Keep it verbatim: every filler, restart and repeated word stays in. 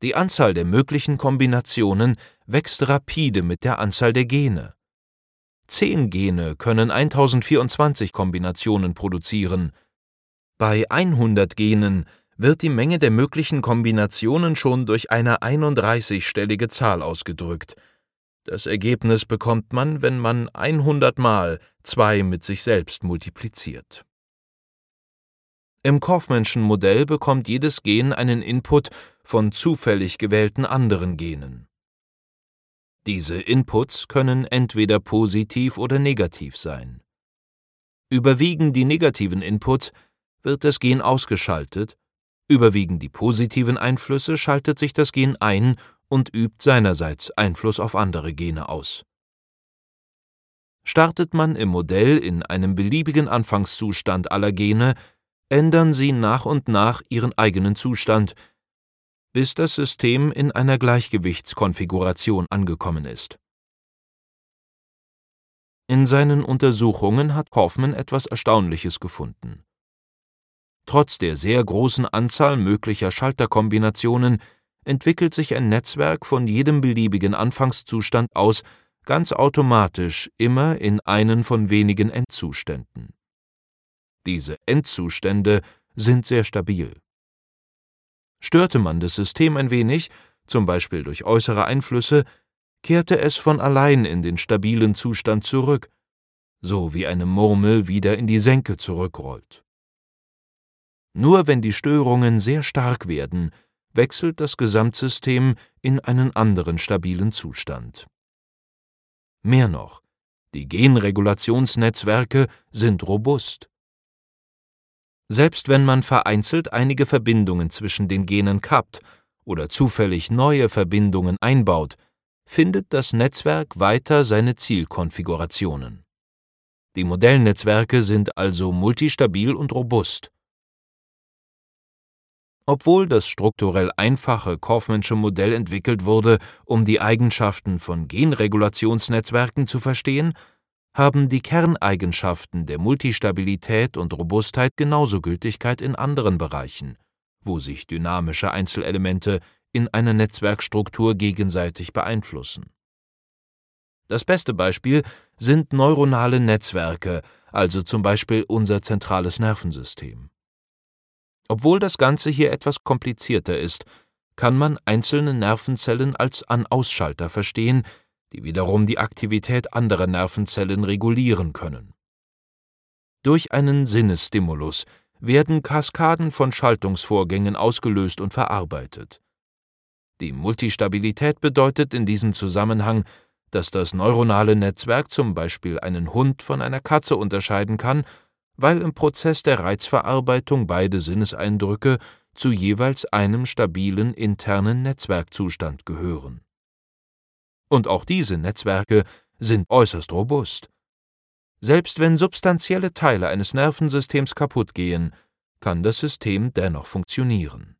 Die Anzahl der möglichen Kombinationen wächst rapide mit der Anzahl der Gene. Zehn Gene können eintausendvierundzwanzig Kombinationen produzieren. Bei hundert Genen wird die Menge der möglichen Kombinationen schon durch eine einunddreißigstellige Zahl ausgedrückt. Das Ergebnis bekommt man, wenn man hundert Mal zwei mit sich selbst multipliziert. Im Kaufman'schen Modell bekommt jedes Gen einen Input von zufällig gewählten anderen Genen. Diese Inputs können entweder positiv oder negativ sein. Überwiegen die negativen Inputs, wird das Gen ausgeschaltet, überwiegen die positiven Einflüsse, schaltet sich das Gen ein und übt seinerseits Einfluss auf andere Gene aus. Startet man im Modell in einem beliebigen Anfangszustand aller Gene, ändern sie nach und nach ihren eigenen Zustand, bis das System in einer Gleichgewichtskonfiguration angekommen ist. In seinen Untersuchungen hat Kaufman etwas Erstaunliches gefunden. Trotz der sehr großen Anzahl möglicher Schalterkombinationen entwickelt sich ein Netzwerk von jedem beliebigen Anfangszustand aus ganz automatisch immer in einen von wenigen Endzuständen. Diese Endzustände sind sehr stabil. Störte man das System ein wenig, zum Beispiel durch äußere Einflüsse, kehrte es von allein in den stabilen Zustand zurück, so wie eine Murmel wieder in die Senke zurückrollt. Nur wenn die Störungen sehr stark werden, wechselt das Gesamtsystem in einen anderen stabilen Zustand. Mehr noch, die Genregulationsnetzwerke sind robust. Selbst wenn man vereinzelt einige Verbindungen zwischen den Genen kappt oder zufällig neue Verbindungen einbaut, findet das Netzwerk weiter seine Zielkonfigurationen. Die Modellnetzwerke sind also multistabil und robust. Obwohl das strukturell einfache Kaufman'sche Modell entwickelt wurde, um die Eigenschaften von Genregulationsnetzwerken zu verstehen, haben die Kerneigenschaften der Multistabilität und Robustheit genauso Gültigkeit in anderen Bereichen, wo sich dynamische Einzelelemente in einer Netzwerkstruktur gegenseitig beeinflussen. Das beste Beispiel sind neuronale Netzwerke, also zum Beispiel unser zentrales Nervensystem. Obwohl das Ganze hier etwas komplizierter ist, kann man einzelne Nervenzellen als An-Ausschalter verstehen, die wiederum die Aktivität anderer Nervenzellen regulieren können. Durch einen Sinnesstimulus werden Kaskaden von Schaltungsvorgängen ausgelöst und verarbeitet. Die Multistabilität bedeutet in diesem Zusammenhang, dass das neuronale Netzwerk zum Beispiel einen Hund von einer Katze unterscheiden kann, weil im Prozess der Reizverarbeitung beide Sinneseindrücke zu jeweils einem stabilen internen Netzwerkzustand gehören. Und auch diese Netzwerke sind äußerst robust. Selbst wenn substanzielle Teile eines Nervensystems kaputt gehen, kann das System dennoch funktionieren.